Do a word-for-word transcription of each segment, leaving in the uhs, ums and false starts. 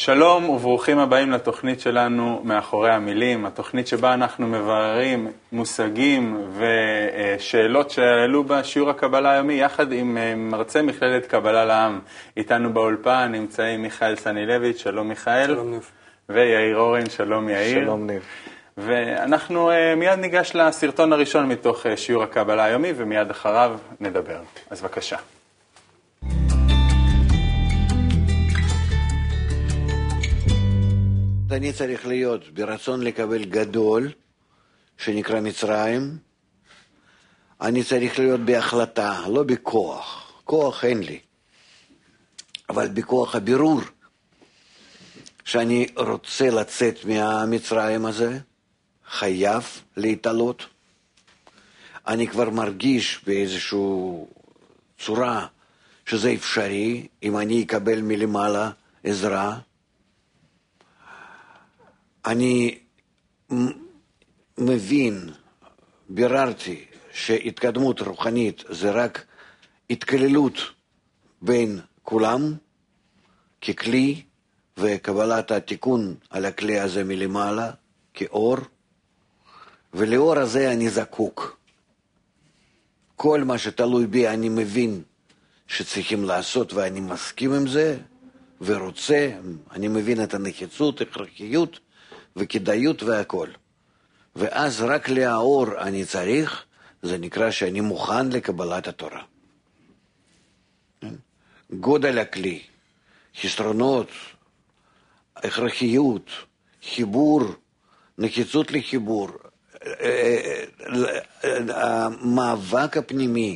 שלום וברוכים הבאים לתוכנית שלנו מאחורי המילים, התוכנית שבה אנחנו מבררים מושגים ושאלות שעלו בשיעור הקבלה היומי יחד עם מרצה מכללת קבלה לעם. איתנו באולפן נמצאים מיכאל סנילביץ', שלום מיכאל. שלום ניב. ויאיר אורן, שלום יאיר. שלום ניב. ואנחנו מיד ניגש לסרטון הראשון מתוך שיעור הקבלה היומי ומיד אחריו נדבר. אז בבקשה. אני צריך להיות ברצון לקבל גדול, שנקרא מצרים. אני צריך להיות בהחלטה, לא בכוח. כוח אין לי. אבל בכוח הבירור, שאני רוצה לצאת מהמצרים הזה, חייב להתעלות. אני כבר מרגיש באיזושהי צורה שזה אפשרי, אם אני אקבל מלמעלה עזרה. אני מבין, ביררתי, שהתקדמות רוחנית זה רק התכללות בין כולם ככלי, וקבלת התיקון על הכלי הזה מלמעלה כאור, ולאור הזה אני זקוק. כל מה שתלוי בי אני מבין שצריכים לעשות ואני מסכים עם זה ורוצה, אני מבין את הנחיצות, הכרחיות וכדאיות והכל. ואז רק לאור אני צריך, זה נקרא שאני מוכן לקבלת התורה. גודל הכלי, חסרונות, הכרחיות, חיבור, נחיצות לחיבור, המאבק הפנימי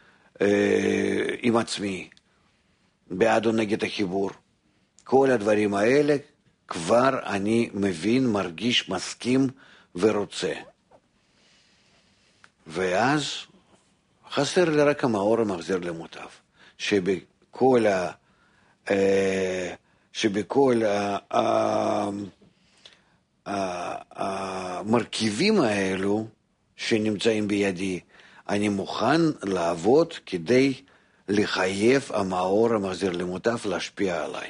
עם עצמי, בעד או נגד החיבור. כל הדברים האלה כבר אני מבין, מרגיש, מסכים ורוצה. ואז חסר לי רק המאור המחזיר למוטב, שבכל ה... שבכל המרכיבים האלו שנמצאים בידי, אני מוכן לעבוד כדי לחייב המאור המחזיר למוטב להשפיע עליי.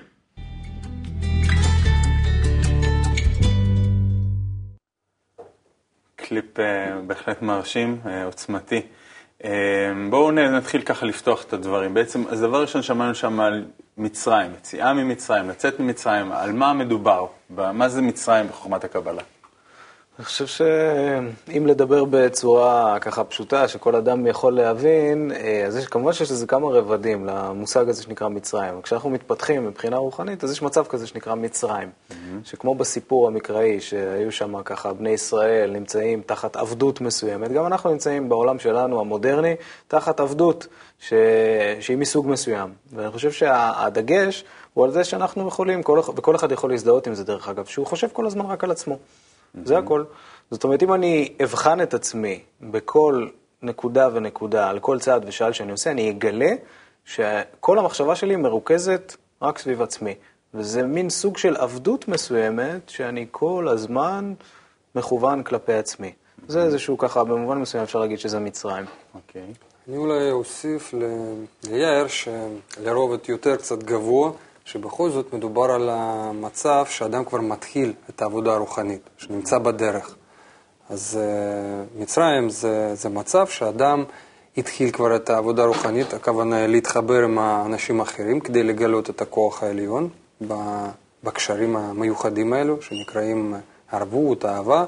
קליפ בהחלט מרשים, עוצמתי. בואו נתחיל ככה לפתוח את הדברים. בעצם, אז דבר ראשון שמענו שם על מצרים, יציאה ממצרים, לצאת ממצרים, על מה מדובר? מה זה מצרים בחוכמת הקבלה? אני חושב שאם לדבר בצורה ככה פשוטה, שכל אדם יכול להבין, אז יש, כמובן שיש לזה כמה רבדים למושג הזה שנקרא מצרים. כשאנחנו מתפתחים מבחינה רוחנית, אז יש מצב כזה שנקרא מצרים, mm-hmm. שכמו בסיפור המקראי, שהיו שם ככה בני ישראל נמצאים תחת עבדות מסוימת, גם אנחנו נמצאים בעולם שלנו המודרני, תחת עבדות ש... שהיא מסוג מסוים. ואני חושב שהדגש הוא על זה שאנחנו יכולים, כל... וכל אחד יכול להזדהות עם זה דרך אגב, שהוא חושב כל הזמן רק על עצמו. זה הכל. זאת אומרת, אם אני אבחן את עצמי בכל נקודה ונקודה, על כל צעד ושאל שאני עושה, אני אגלה שכל המחשבה שלי מרוכזת רק סביב עצמי. וזה מין סוג של עבדות מסוימת שאני כל הזמן מכוון כלפי עצמי. זה איזשהו ככה, במובן מסוים אפשר להגיד שזה מצרים. אוקיי. אני אולי אוסיף ליאיר שלרובד יותר קצת גבוה, שבכל זאת מדובר על המצב שאדם כבר מתחיל את העבודה הרוחנית, שנמצא בדרך. אז uh, מצרים זה, זה מצב שאדם התחיל כבר את העבודה הרוחנית, הכוונה להתחבר עם האנשים האחרים כדי לגלות את הכוח העליון בקשרים המיוחדים האלו, שנקראים ערבות, אהבה,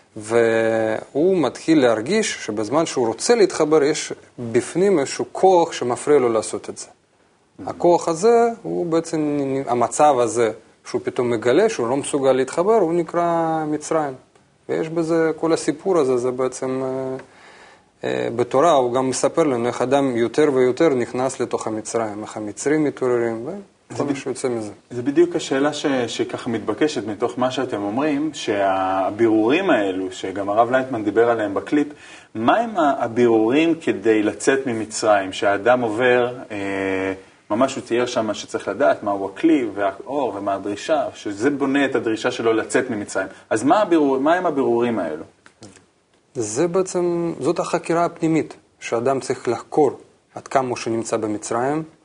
והוא מתחיל להרגיש שבזמן שהוא רוצה להתחבר יש בפנים איזשהו כוח שמפריע לו לעשות את זה. הכוח הזה הוא בעצם, המצב הזה שהוא פתאום מגלה, שהוא לא מסוגל להתחבר, הוא נקרא מצרים. ויש בזה, כל הסיפור הזה, זה בעצם, אה, אה, בתורה הוא גם מספר לנו איך אדם יותר ויותר נכנס לתוך המצרים, איך המצרים מתעוררים, וכל מה שיוצא מזה. זה בדיוק השאלה ש, שככה מתבקשת מתוך מה שאתם אומרים, שהבירורים האלו, שגם הרב לייטמן דיבר עליהם בקליפ, מה הם הבירורים כדי לצאת ממצרים, שהאדם עובר... אה, ממש הוא תיאר שם שצריך לדעת מהו הכלי והאור ומה הדרישה, שזה בונה את הדרישה שלו לצאת ממצרים. אז מה, הבירור, מה הם הבירורים האלו? זה בעצם, זאת החקירה הפנימית, שאדם צריך לחקור עד כמה שהוא נמצא במצרים,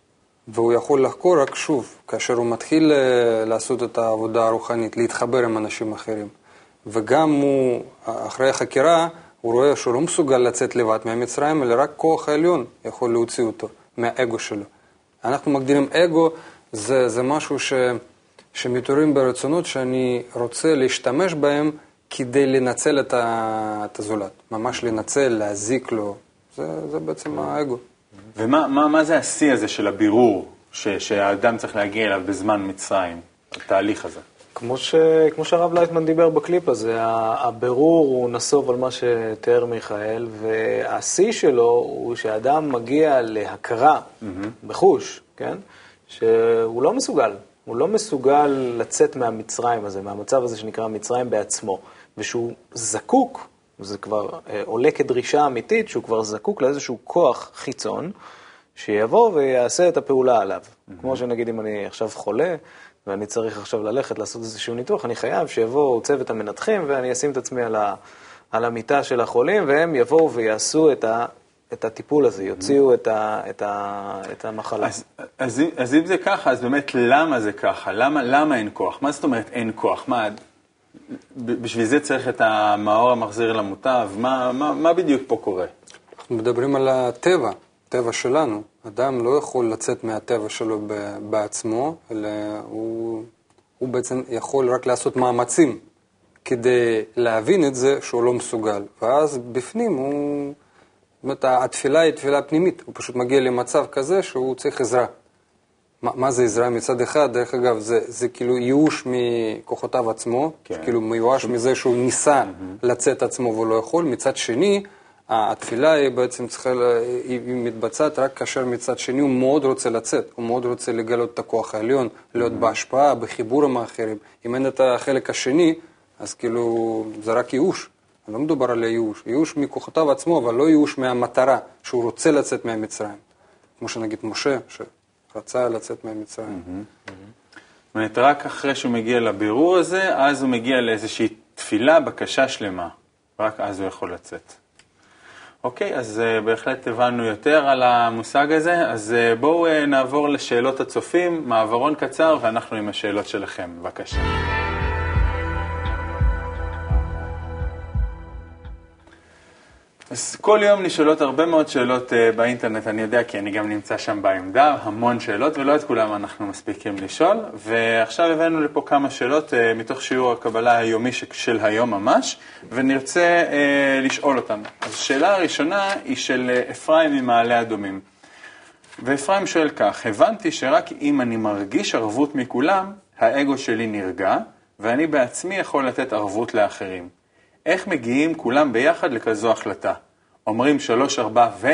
והוא יכול לחקור רק שוב, כאשר הוא מתחיל לעשות את העבודה הרוחנית, להתחבר עם אנשים אחרים. וגם הוא, אחרי החקירה, הוא רואה שהוא לא מסוגל לצאת לבד מהמצרים, אלא רק כוח העליון יכול להוציא אותו מהאגו שלו. אנחנו מגדירים אגו, זה, זה משהו ש, שמתעוררים ברצונות שאני רוצה להשתמש בהם כדי לנצל את, ה, את הזולת. ממש לנצל, להזיק לו. זה, זה בעצם האגו. ומה מה, מה זה השיא הזה של הבירור ש, שהאדם צריך להגיע אליו בזמן מצרים, התהליך הזה? כמו, ש... כמו שהרב לייטמן דיבר בקליפ הזה, הבירור הוא נסוב על מה שתיאר מיכאל, והשיא שלו הוא שהאדם מגיע להכרה mm-hmm. בחוש, כן? שהוא לא מסוגל. הוא לא מסוגל לצאת מהמצרים הזה, מהמצב הזה שנקרא מצרים בעצמו, ושהוא זקוק, זה כבר אה, עולה כדרישה אמיתית, שהוא כבר זקוק לאיזשהו כוח חיצון, שיבוא ויעשה את הפעולה עליו. Mm-hmm. כמו שנגיד אם אני עכשיו חולה, ואני צריך עכשיו ללכת לעשות איזשהו ניתוח, אני חייב שיבואו צוות המנתחים, ואני אשים את עצמי על, ה, על המיטה של החולים, והם יבואו ויעשו את, ה, את הטיפול הזה, יוציאו את, ה, את, ה, את המחלה. אז, אז, אז אם זה ככה, אז באמת למה זה ככה? למה, למה אין כוח? מה זאת אומרת אין כוח? מה, בשביל זה צריך את המאור המחזיר למוטב? מה, מה, מה בדיוק פה קורה? אנחנו מדברים על הטבע. הטבע שלנו. אדם לא יכול לצאת מהטבע שלו בעצמו, אלא הוא, הוא בעצם יכול רק לעשות מאמצים כדי להבין את זה שהוא לא מסוגל. ואז בפנים הוא, זאת אומרת, התפילה היא תפילה פנימית. הוא פשוט מגיע למצב כזה שהוא צריך עזרה. מה, מה זה עזרה מצד אחד? דרך אגב, זה, זה כאילו ייאוש מכוחותיו עצמו, כן. כאילו מיואש מזה שהוא ניסה mm-hmm. לצאת עצמו והוא לא יכול. מצד שני, התפילה היא בעצם צריכה, היא מתבצעת רק כאשר מצד שני הוא מאוד רוצה לצאת, הוא מאוד רוצה לגלות את הכוח העליון, להיות בהשפעה, בחיבור עם האחרים. אם אין את החלק השני, אז כאילו זה רק ייאוש. לא מדובר על ייאוש. ייאוש מכוחותיו עצמו, אבל לא ייאוש מהמטרה, שהוא רוצה לצאת מהמצרים. כמו שנגיד משה, שרצה לצאת מהמצרים. זאת אומרת, רק אחרי שהוא מגיע לבירור הזה, אז הוא מגיע לאיזושהי תפילה, בקשה שלמה. רק אז הוא יכול לצאת. אוקיי, אז uh, בהחלט הבנו יותר על המושג הזה, אז uh, בואו uh, נעבור לשאלות הצופים, מעברון קצר, ואנחנו עם השאלות שלכם. בבקשה. אז כל יום נשאלות הרבה מאוד שאלות uh, באינטרנט, אני יודע כי אני גם נמצא שם בעמדה, המון שאלות, ולא את כולם אנחנו מספיקים לשאול, ועכשיו הבאנו לפה כמה שאלות uh, מתוך שיעור הקבלה היומי של היום ממש, ונרצה uh, לשאול אותן. אז השאלה הראשונה היא של uh, אפרים ממעלה אדומים. ואפרים שואל כך, הבנתי שרק אם אני מרגיש ערבות מכולם, האגו שלי נרגע, ואני בעצמי יכול לתת ערבות לאחרים. איך מגיעים כולם ביחד לכזו החלטה? אומרים שלוש, ארבע ו...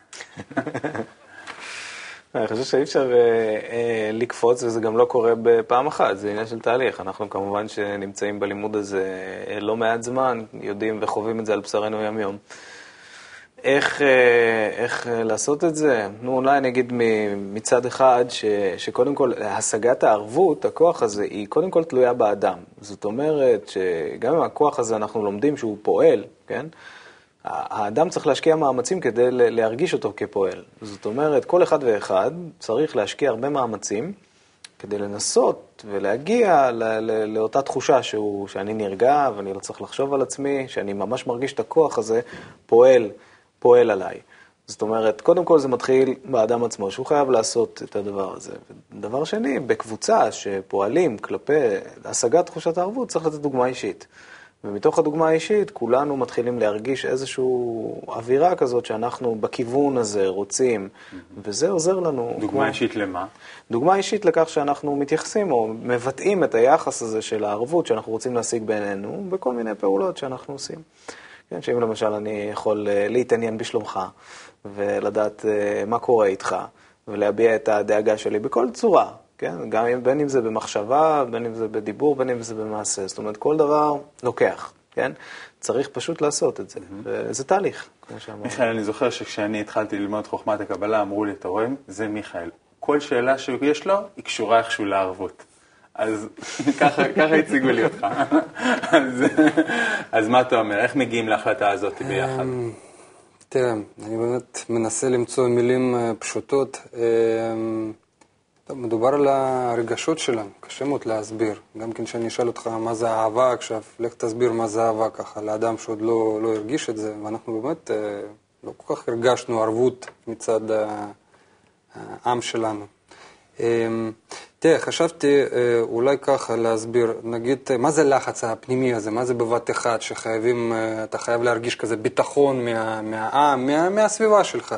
אני חושב שאי אפשר לקפוץ, וזה גם לא קורה בפעם אחת, זה עניין של תהליך. אנחנו כמובן שנמצאים בלימוד הזה לא מעט זמן, יודעים וחווים את זה על בשרנו יום יום. איך, איך לעשות את זה? נו, אולי אני אגיד מצד אחד ש, שקודם כל, השגת הערבות, הכוח הזה, היא קודם כל תלויה באדם. זאת אומרת שגם אם הכוח הזה אנחנו לומדים שהוא פועל, כן? האדם צריך להשקיע מאמצים כדי להרגיש אותו כפועל. זאת אומרת, כל אחד ואחד צריך להשקיע הרבה מאמצים כדי לנסות ולהגיע לא, לא, לאותה תחושה שהוא, שאני נרגע ואני לא צריך לחשוב על עצמי, שאני ממש מרגיש את הכוח הזה פועל. פועל עליי. זאת אומרת, קודם כל זה מתחיל באדם עצמו, שהוא חייב לעשות את הדבר הזה. דבר שני, בקבוצה שפועלים כלפי השגת תחושת הערבות, צריך לתת דוגמה אישית. ומתוך הדוגמה האישית, כולנו מתחילים להרגיש איזושהי אווירה כזאת שאנחנו בכיוון הזה רוצים, וזה עוזר לנו. דוגמה כמו... אישית למה? דוגמה אישית לכך שאנחנו מתייחסים או מבטאים את היחס הזה של הערבות שאנחנו רוצים להשיג בינינו, בכל מיני פעולות שאנחנו עושים. כן, שאם למשל אני יכול להתעניין בשלומך, ולדעת מה קורה איתך, ולהביע את הדאגה שלי בכל צורה, כן? גם בין אם זה במחשבה, בין אם זה בדיבור, בין אם זה במעשה. זאת אומרת, כל דבר לוקח, כן? צריך פשוט לעשות את זה. וזה תהליך, כמו שאמרנו. מיכאל, אני זוכר שכשאני התחלתי ללמוד חוכמת הקבלה, אמרו לי, אתה רואה, זה מיכאל. כל שאלה שיש לו, היא קשורה איכשהו לערבות. אז ככה, ככה הציגו לי אותך. אז, אז מה אתה אומר? איך מגיעים להחלטה הזאת ביחד? תראה, אני באמת מנסה למצוא מילים פשוטות. מדובר על הרגשות שלנו, קשה מאוד להסביר. גם כן שאני אשאל אותך מה זה אהבה עכשיו, לך תסביר מה זה אהבה ככה, לאדם שעוד לא, לא הרגיש את זה, ואנחנו באמת לא כל כך הרגשנו ערבות מצד העם שלנו. תראה, חשבתי אולי ככה להסביר, נגיד, מה זה לחץ הפנימי הזה, מה זה בבת אחד שחייבים, אתה חייב להרגיש כזה ביטחון מה, מהעם, מה, מהסביבה שלך.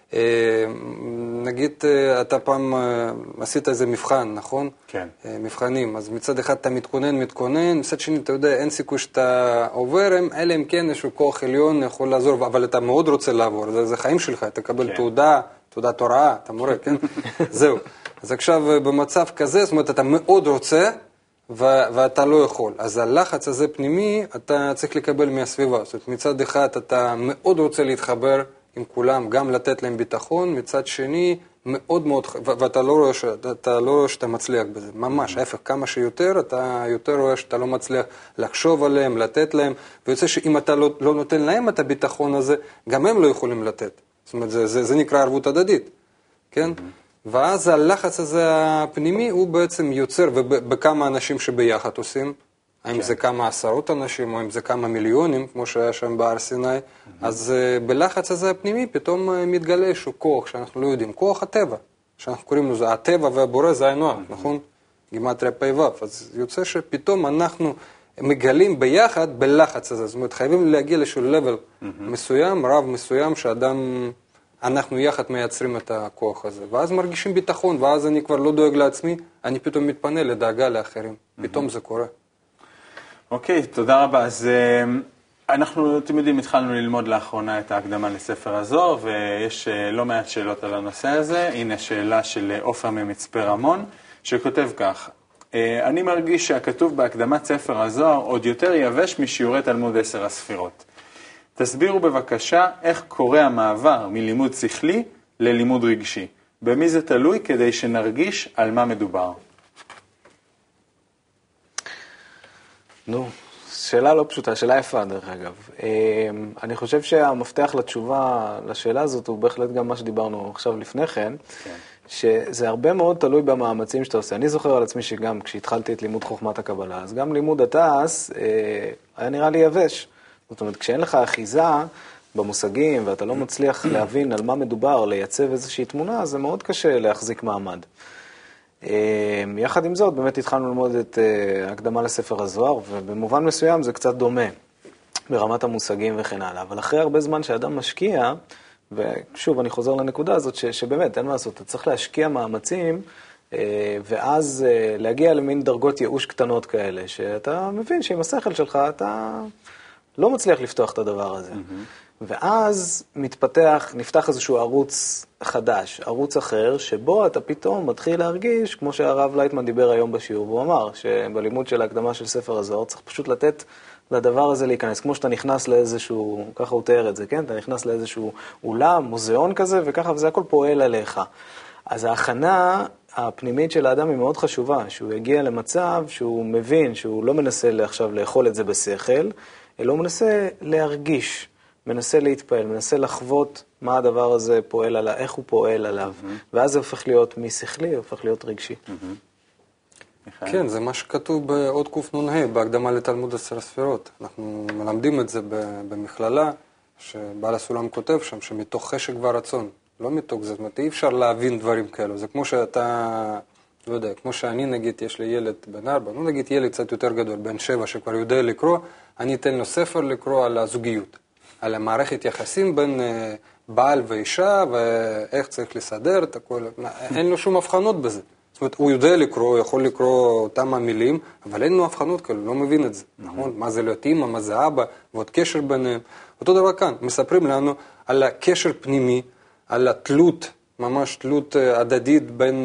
נגיד, אתה פעם עשית איזה מבחן, נכון? כן. מבחנים, אז מצד אחד אתה מתכונן, מתכונן, מצד שני אתה יודע, אין סיכוי שאתה עובר, אלא אם כן איזשהו כוח עליון יכול לעזור, אבל אתה מאוד רוצה לעבור, זה, זה חיים שלך, אתה תקבל כן. תעודה, תעודת הוראה, אתה מורה, כן? זהו. אז עכשיו במצב כזה, זאת אומרת, אתה מאוד רוצה, ו- ואתה לא יכול. אז הלחץ הזה פנימי, אתה צריך לקבל מהסביבה. זאת אומרת, מצד אחד אתה מאוד רוצה להתחבר עם כולם, גם לתת להם ביטחון, מצד שני, מאוד מאוד, ו- ואתה לא רואה, שאתה לא רואה שאתה מצליח בזה. ממש, ההפך, כמה שיותר, אתה יותר רואה שאתה לא מצליח לחשוב עליהם, לתת להם, ויוצא שאם אתה לא, לא נותן להם את הביטחון הזה, גם הם לא יכולים לתת. זאת אומרת, זה, זה, זה נקרא ערבות הדדית, כן? Mm-hmm. ואז הלחץ הזה הפנימי הוא בעצם יוצר, ובכמה אנשים שביחד עושים, האם כן. זה כמה עשרות אנשים, או אם זה כמה מיליונים, כמו שהיה שם בהר סיני, mm-hmm. אז uh, בלחץ הזה הפנימי פתאום uh, מתגלה איזשהו כוח שאנחנו לא יודעים, כוח הטבע, שאנחנו קוראים לזה, הטבע והבורא זה היינו הך, mm-hmm. נכון? גימטריה פי וו, אז יוצא שפתאום אנחנו מגלים ביחד בלחץ הזה, זאת אומרת, חייבים להגיע לאיזשהו לבל mm-hmm. מסוים, רב מסוים, שאדם... אנחנו יחד מייצרים את הכוח הזה, ואז מרגישים ביטחון, ואז אני כבר לא דואג לעצמי, אני פתאום מתפנה לדאגה לאחרים. פתאום זה קורה. אוקיי, תודה רבה. אז אנחנו, אתם יודעים, התחלנו ללמוד לאחרונה את ההקדמה לספר הזוהר, ויש לא מעט שאלות על הנושא הזה. הנה שאלה של עופר ממצפה רמון, שכותב כך: אני מרגיש שהכתוב בהקדמת ספר הזוהר עוד יותר יבש משיעורי תלמוד עשר הספירות. תסבירו בבקשה איך קורה המעבר מלימוד שכלי ללימוד רגשי. במי זה תלוי כדי שנרגיש על מה מדובר? נו, שאלה לא פשוטה, שאלה יפה דרך אגב. אני חושב שהמפתח לתשובה לשאלה הזאת הוא בהחלט גם מה שדיברנו עכשיו לפני כן, כן. שזה הרבה מאוד תלוי במאמצים שאתה עושה. אני זוכר על עצמי שגם כשהתחלתי את לימוד חוכמת הקבלה, אז גם לימוד התעש היה נראה לי יבש. זאת אומרת, כשאין לך אחיזה במושגים ואתה לא מצליח להבין על מה מדובר, לייצב איזושהי תמונה, זה מאוד קשה להחזיק מעמד. יחד עם זאת, באמת התחלנו ללמוד את הקדמה לספר הזוהר, ובמובן מסוים זה קצת דומה ברמת המושגים וכן הלאה. אבל אחרי הרבה זמן שאדם משקיע, ושוב, אני חוזר לנקודה הזאת, ש, שבאמת, אין מה לעשות, אתה צריך להשקיע מאמצים, ואז להגיע למין דרגות ייאוש קטנות כאלה, שאתה מבין שעם השכל שלך אתה לא מצליח לפתוח את הדבר הזה. Mm-hmm. ואז מתפתח, נפתח איזשהו ערוץ חדש, ערוץ אחר, שבו אתה פתאום מתחיל להרגיש, כמו שהרב לייטמן דיבר היום בשיעור, והוא אמר שבלימוד של ההקדמה של ספר הזוהר, צריך פשוט לתת לדבר הזה להיכנס, כמו שאתה נכנס לאיזשהו, ככה הוא תיאר את זה, כן? אתה נכנס לאיזשהו אולם, מוזיאון כזה, וככה, וזה הכל פועל עליך. אז ההכנה הפנימית של האדם היא מאוד חשובה, שהוא יגיע למצב שהוא מבין, שהוא לא מנסה עכשיו לאכול את זה בשכל, אלא הוא מנסה להרגיש, מנסה להתפעל, מנסה לחוות מה הדבר הזה פועל עליו, איך הוא פועל עליו, mm-hmm. ואז זה הופך להיות משכלי, הופך להיות רגשי. Mm-hmm. כן, זה מה שכתוב בעוד קנ"ה, בהקדמה לתלמוד עשר הספירות. אנחנו מלמדים את זה במכללה, שבעל הסולם כותב שם, שמתוך חשק והרצון, לא מתוך זה, זאת אומרת, אי אפשר להבין דברים כאלו. זה כמו שאתה, לא יודע, כמו שאני נגיד, יש לי ילד בן ארבע, לא נגיד ילד קצת יותר גדול, בן שבע, שכבר יודע לקרוא, אני אתן לו ספר לקרוא על הזוגיות, על המערכת יחסים בין בעל ואישה, ואיך צריך לסדר את הכל, אין לו שום הבחנות בזה. זאת אומרת, הוא יודע לקרוא, הוא יכול לקרוא אותם המילים, אבל אין לו הבחנות כאלה, לא מבין את זה, נכון? מה זה להיות אמא, מה זה אבא, ועוד קשר ביניהם. אותו דבר כאן, מספרים לנו על הקשר פנימי, על התלות, ממש תלות הדדית בין,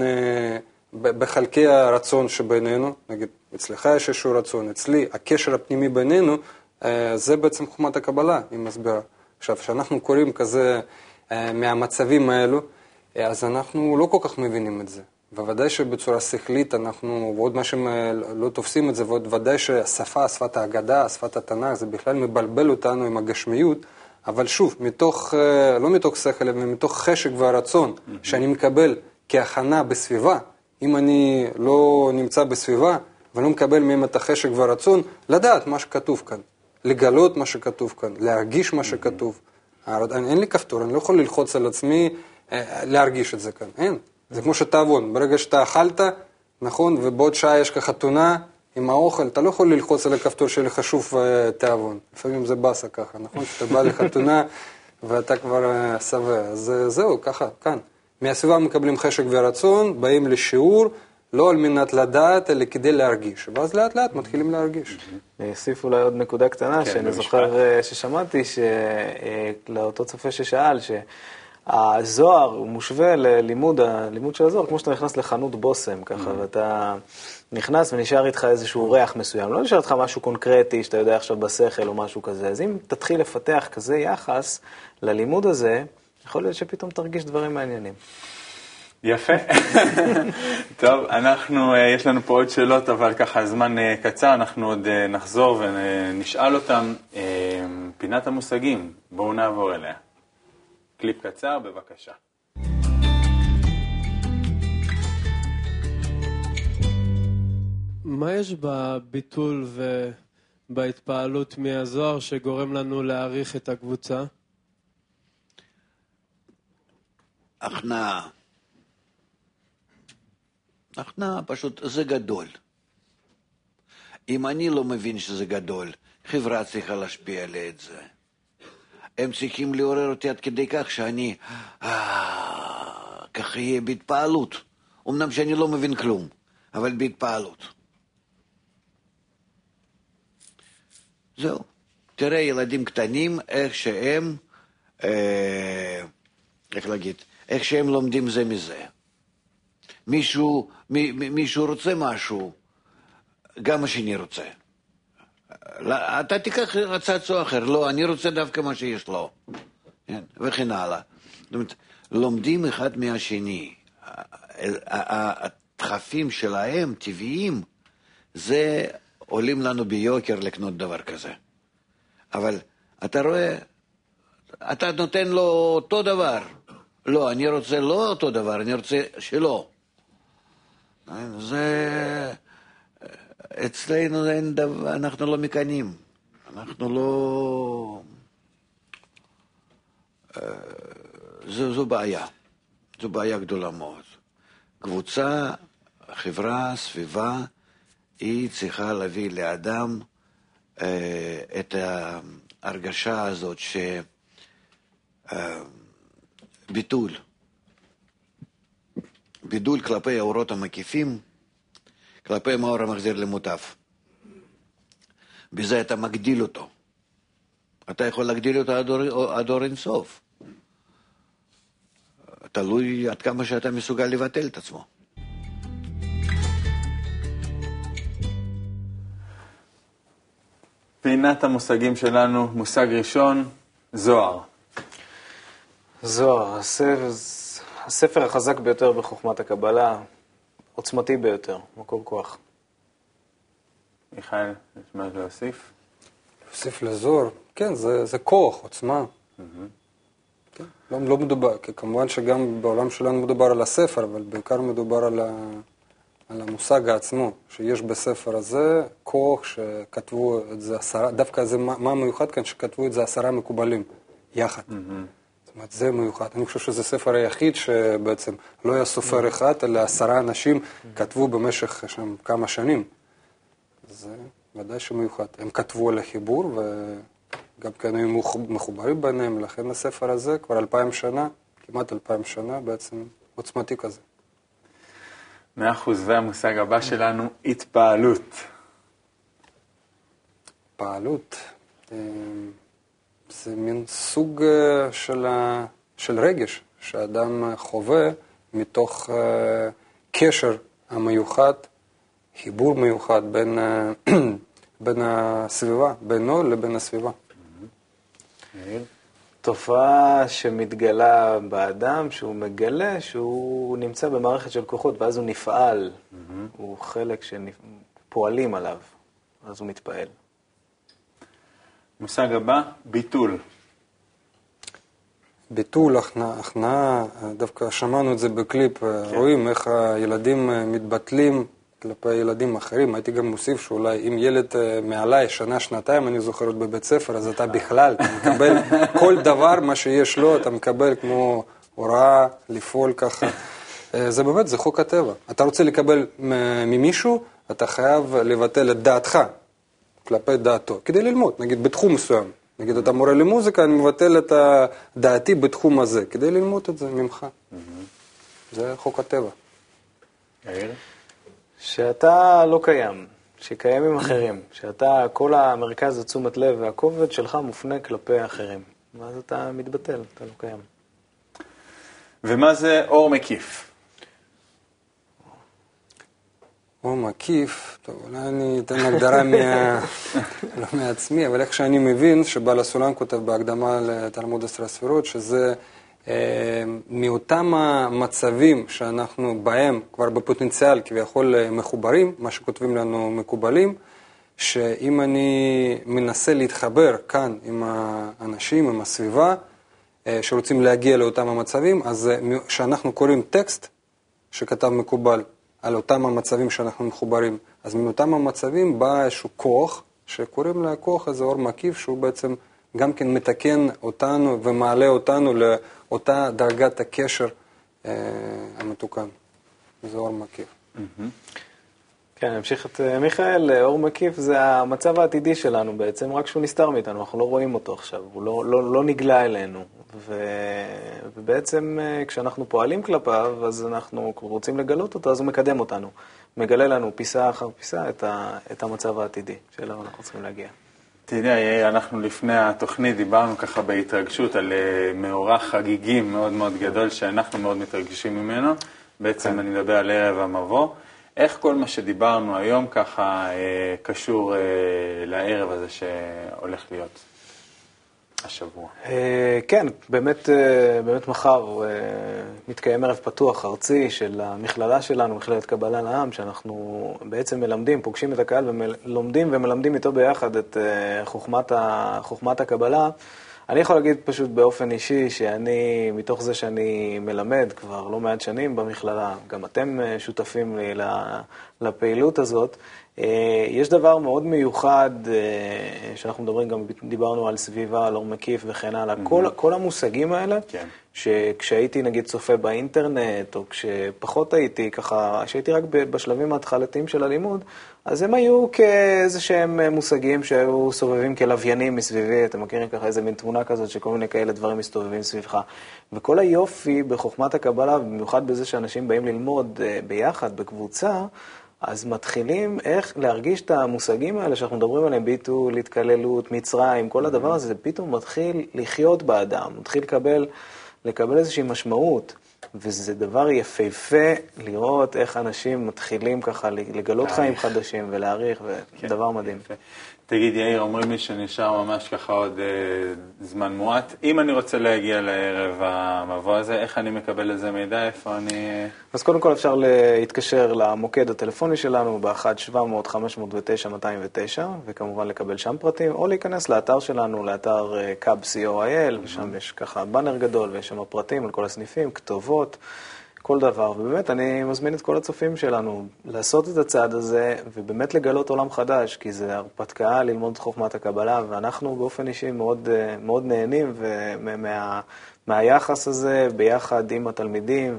בחלקי הרצון שבינינו, נגיד, אצלך יש איזשהו רצון, אצלי, הקשר הפנימי בינינו, זה בעצם חוכמת הקבלה, היא מסבירה. עכשיו, כשאנחנו קוראים כזה מהמצבים האלו, אז אנחנו לא כל כך מבינים את זה. וודאי שבצורה שכלית אנחנו, ועוד מה שהם לא תופסים את זה, ועוד ודאי שהשפה, שפת ההגדה, שפת התנ"ך, זה בכלל מבלבל אותנו עם הגשמיות, אבל שוב, מתוך, לא מתוך שכל, אלא מתוך חשק והרצון, שאני מקבל כהכנה בסביבה, אם אני לא נמצא בסביבה ולא מקבל מהם את החשק והרצון, לדעת מה שכתוב כאן, לגלות מה שכתוב כאן, להרגיש מה שכתוב. אין לי כפתור, אני לא יכול ללחוץ על עצמי להרגיש את זה כאן, אין. זה כמו שתאבון, ברגע שאתה אכלת, נכון, ובעוד שעה יש לך חתונה עם האוכל, אתה לא יכול ללחוץ על הכפתור של חשוב תאבון. לפעמים זה בסה ככה, נכון? שאתה בא לחתונה ואתה כבר סבא. אז זהו, ככה, כאן. מהסביבה מקבלים חשק ורצון, באים לשיעור, לא על מנת לדעת, אלא כדי להרגיש. ואז לאט לאט מתחילים להרגיש. אוסיף אולי עוד נקודה קטנה, שאני זוכר ששמעתי, לאותו צופה ששאל, שהזוהר הוא מושווה ללימוד, הלימוד של הזוהר, כמו שאתה נכנס לחנות בוסם, ככה, ואתה נכנס ונשאר איתך איזשהו ריח מסוים. לא נשאר איתך משהו קונקרטי, שאתה יודע עכשיו בשכל או משהו כזה. אז אם תתחיל לפתח כזה יחס ללימוד הזה, יכול להיות שפתאום תרגיש דברים מעניינים. יפה. טוב, אנחנו, יש לנו פה עוד שאלות, אבל ככה זמן קצר, אנחנו עוד נחזור ונשאל אותם. פינת המושגים, בואו נעבור אליה. קליפ קצר, בבקשה. מה יש בביטול ובהתפעלות מהזוהר שגורם לנו להעריך את הקבוצה? הכנעה. הכנעה פשוט, זה גדול. אם אני לא מבין שזה גדול, חברה צריכה להשפיע לי את זה. הם צריכים לעורר אותי עד כדי כך שאני אה, ככה יהיה בהתפעלות. אמנם שאני לא מבין כלום, אבל בהתפעלות. זהו. תראה ילדים קטנים, איך שהם, אה, איך להגיד, איך שהם לומדים זה מזה. מישהו, מי, מישהו רוצה משהו, גם השני רוצה. אתה תיקח צעצוע אחר, לא, אני רוצה דווקא מה שיש לו, כן, וכן הלאה. זאת אומרת, לומדים אחד מהשני. הדחפים שלהם, טבעיים, זה עולים לנו ביוקר לקנות דבר כזה. אבל אתה רואה, אתה נותן לו אותו דבר. לא, אני רוצה לא אותו דבר, אני רוצה שלא. זה... אצלנו אין דבר, אנחנו לא מקנים, אנחנו לא... זו, זו בעיה, זו בעיה גדולה מאוד. קבוצה, חברה, סביבה, היא צריכה להביא לאדם אה, את ההרגשה הזאת שביטול, בידול כלפי האורות המקיפים, כלפי מאור המחזיר למוטף. בזה אתה מגדיל אותו. אתה יכול להגדיל אותו עד אור אינסוף. תלוי עד כמה שאתה מסוגל לבטל את עצמו. פינת המושגים שלנו, מושג ראשון, זוהר. זוהר, הספר, הספר החזק ביותר בחוכמת הקבלה, עוצמתי ביותר, מקור כוח. מיכאל, יש מה להוסיף? להוסיף לזוהר, כן, זה, זה כוח, עוצמה. Mm-hmm. כן, לא, לא מדובר, כמובן שגם בעולם שלנו מדובר על הספר, אבל בעיקר מדובר על, ה, על המושג עצמו, שיש בספר הזה כוח שכתבו את זה עשרה, דווקא זה מה, מה מיוחד כאן, שכתבו את זה עשרה מקובלים יחד. Mm-hmm. זאת אומרת, זה מיוחד. אני חושב שזה ספר היחיד שבעצם לא היה סופר אחד, אלא עשרה אנשים כתבו במשך שם כמה שנים. זה ודאי שמיוחד. הם כתבו על החיבור, וגם כן היו מחוברים ביניהם, לכן הספר הזה כבר אלפיים שנה, כמעט אלפיים שנה, בעצם עוצמתי כזה. מאה אחוז, והמושג הבא שלנו, התפעלות. התפעלות. זה מין סוג של, של רגש שאדם חווה מתוך קשר המיוחד, חיבור מיוחד בין, בין הסביבה, בינו לבין הסביבה. תופעה שמתגלה באדם, שהוא מגלה שהוא נמצא במערכת של כוחות, ואז הוא נפעל, הוא חלק שפועלים עליו, אז הוא מתפעל. מושג הבא, ביטול. ביטול, הכנעה, דווקא שמענו את זה בקליפ, רואים איך הילדים מתבטלים כלפי ילדים אחרים. הייתי גם מוסיף שאולי אם ילד מעליי שנה, שנתיים, אני זוכר עוד בבית ספר, אז אתה בכלל, אתה מקבל כל דבר, מה שיש לו, אתה מקבל כמו הוראה לפעול ככה. זה באמת, זה חוק הטבע. אתה רוצה לקבל ממישהו, אתה חייב לבטל את דעתך כלפי דעתו, כדי ללמוד, נגיד בתחום מסוים. נגיד, אתה מורה למוזיקה, אני מבטל את דעתי בתחום הזה, כדי ללמוד את זה ממך. זה חוק הטבע. יאיר? שאתה לא קיים, שקיימים אחרים, שאתה, כל המרכז התשומת לב והכובד שלך מופנה כלפי אחרים. ואז אתה מתבטל, אתה לא קיים. ומה זה אור מקיף? אור מקיף, טוב, אולי אני אתן הגדרה מה... לא מעצמי, אבל איך שאני מבין שבעל הסולם כותב בהקדמה לתלמוד עשרה ספירות, שזה אה, מאותם המצבים שאנחנו בהם כבר בפוטנציאל כביכול מחוברים, מה שכותבים לנו מקובלים, שאם אני מנסה להתחבר כאן עם האנשים, עם הסביבה, אה, שרוצים להגיע לאותם המצבים, אז כשאנחנו קוראים טקסט שכתב מקובל, על אותם המצבים שאנחנו מחוברים. אז מאותם המצבים בא איזשהו כוח, שקוראים לכוח הזה אור מקיף, שהוא בעצם גם כן מתקן אותנו ומעלה אותנו לאותה דרגת הקשר אה, המתוקן. זה אור מקיף. Mm-hmm. כן, נמשיך את מיכאל. אור מקיף זה המצב העתידי שלנו בעצם, רק שהוא נסתר מאיתנו, אנחנו לא רואים אותו עכשיו, הוא לא, לא, לא נגלה אלינו. ו... ובעצם כשאנחנו פועלים כלפיו, אז אנחנו רוצים לגלות אותו, אז הוא מקדם אותנו. מגלה לנו פיסה אחר פיסה את, ה... את המצב העתידי שאליו אנחנו צריכים להגיע. אתה יודע, יאיר, אנחנו לפני התוכנית דיברנו ככה בהתרגשות על מאורע חגיגי מאוד מאוד גדול, שאנחנו מאוד מתרגשים ממנו. בעצם כן. אני מדבר על ערב המבוא. איך כל מה שדיברנו היום ככה אה, קשור אה, לערב הזה שהולך להיות השבוע? אה, כן, באמת, אה, באמת מחר אה, מתקיים ערב פתוח ארצי של המכללה שלנו, מכללת קבלה לעם, שאנחנו בעצם מלמדים, פוגשים את הקהל ולומדים ומלמדים איתו ביחד את אה, חוכמת, ה, חוכמת הקבלה. אני יכול להגיד פשוט באופן אישי שאני, מתוך זה שאני מלמד כבר לא מעט שנים במכללה, גם אתם שותפים לי לפעילות הזאת, יש דבר מאוד מיוחד, שאנחנו מדברים, גם דיברנו על סביבה, על אור מקיף וכן הלאה, mm-hmm. כל, כל המושגים האלה, כן. שכשהייתי נגיד צופה באינטרנט, או כשפחות הייתי ככה, שהייתי רק בשלבים ההתחלתיים של הלימוד, אז הם היו כאיזה שהם מושגים שהיו סובבים כלוויינים מסביבי, אתם מכירים ככה איזה מין תמונה כזאת שכל מיני כאלה דברים מסתובבים סביבך. וכל היופי בחוכמת הקבלה, במיוחד בזה שאנשים באים ללמוד ביחד, בקבוצה, אז מתחילים איך להרגיש את המושגים האלה שאנחנו מדברים עליהם, ביטול, התקללות, מצרים, כל הדבר הזה, זה פתאום מתחיל לחיות באדם, מתחיל לקבל, לקבל איזושהי משמעות. וזה דבר יפהפה לראות איך אנשים מתחילים ככה לגלות חיים חדשים ולהעריך, ודבר מדהים. תגיד, יאיר, אומרים לי שנשאר ממש ככה עוד זמן מועט. אם אני רוצה להגיע לערב המבוא הזה, איך אני מקבל איזה מידע? איפה אני... אז קודם כל אפשר להתקשר למוקד הטלפוני שלנו ב-אחת שבע מאות עד חמש מאות ותשע מאתיים ותשע, וכמובן לקבל שם פרטים, או להיכנס לאתר שלנו, לאתר קאב סי או איי אל, ושם יש ככה בנר גדול, ויש שם פרטים על כל הסניפים, כתובות, כל דבר. ובאמת אני מזמין את כל הצופים שלנו לעשות את הצעד הזה, ובאמת לגלות עולם חדש, כי זה הרפתקה ללמוד חוכמת הקבלה, ואנחנו באופן אישי מאוד, מאוד נהנים ומה, מהיחס הזה ביחד עם התלמידים,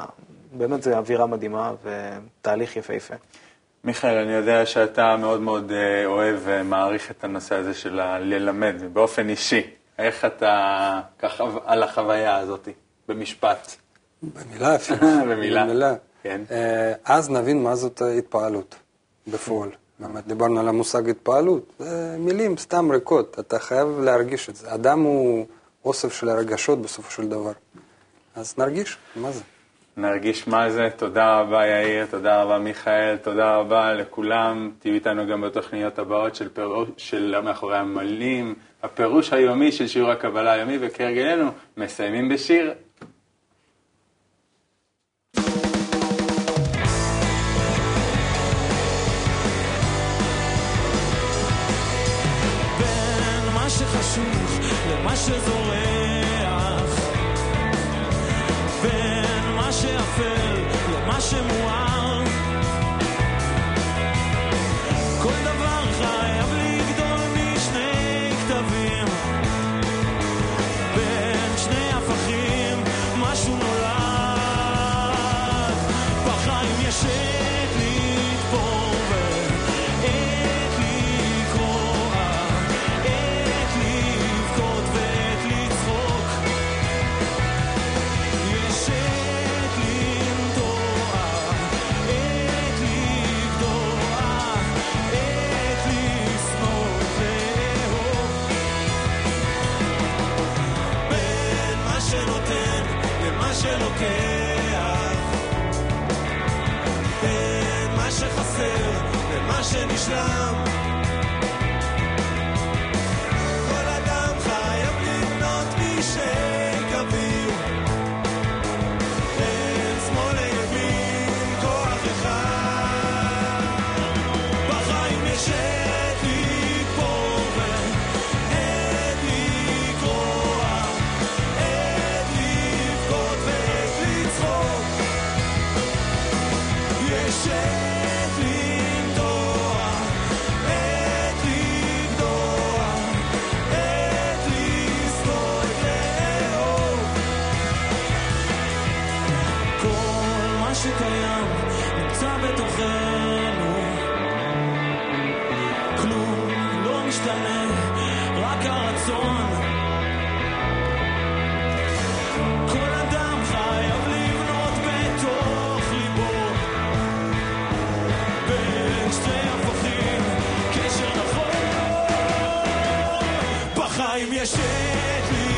ובאמת זה אווירה מדהימה ותהליך יפהפה. מיכאל, אני יודע שאתה מאוד מאוד אוהב ומעריך את הנושא הזה של ללמד, באופן אישי. איך אתה ככה על החוויה הזאת, במשפט? במילה אפילו. במילה. במילה. כן. אז נבין מה זאת התפעלות בפועל. באמת דיברנו על המושג התפעלות. זה מילים סתם ריקות, אתה חייב להרגיש את זה. אדם הוא אוסף של הרגשות בסופו של דבר. אז נרגיש, מה זה? נרגיש מה זה. תודה רבה יאיר, תודה רבה מיכאל, תודה רבה לכולם. תהיו איתנו גם בתוכניות הבאות של, פירוש, של מאחורי המלים, הפירוש היומי של שיעור הקבלה היומי, וכהרגלנו מסיימים בשיר. בין מה שחשוך למה שזורח שמואר. כל דבר חייב לגדול משני כתבים, בין שני הפכים משהו נולד. בחיים יש עת לתפור ועת לקרוע, עת לבכות ועת לצחוק. יש עת לנטוע, עת לגדוע, עת לשנות לאהוב. בין מה שנותן למה שלוקח, בין מה שחסר למה שנשלם. כל אדם חייב לבנות משי קווים, בין שמאל לימין כוח אחד. בחיים יש עת לקפור ועת לקרוע, עת לבכות ועת לצחוק. יש עת לנטוע, עת לגדוע, עת לזכות לאהוב. כל מה שקיים נמצא בתוכנו, כלום לא משתנה, רק הרצון. כל אדם חייב לבנות בתוך ליבו, בין שתי הפכים קשר נכון. בחיים יש עת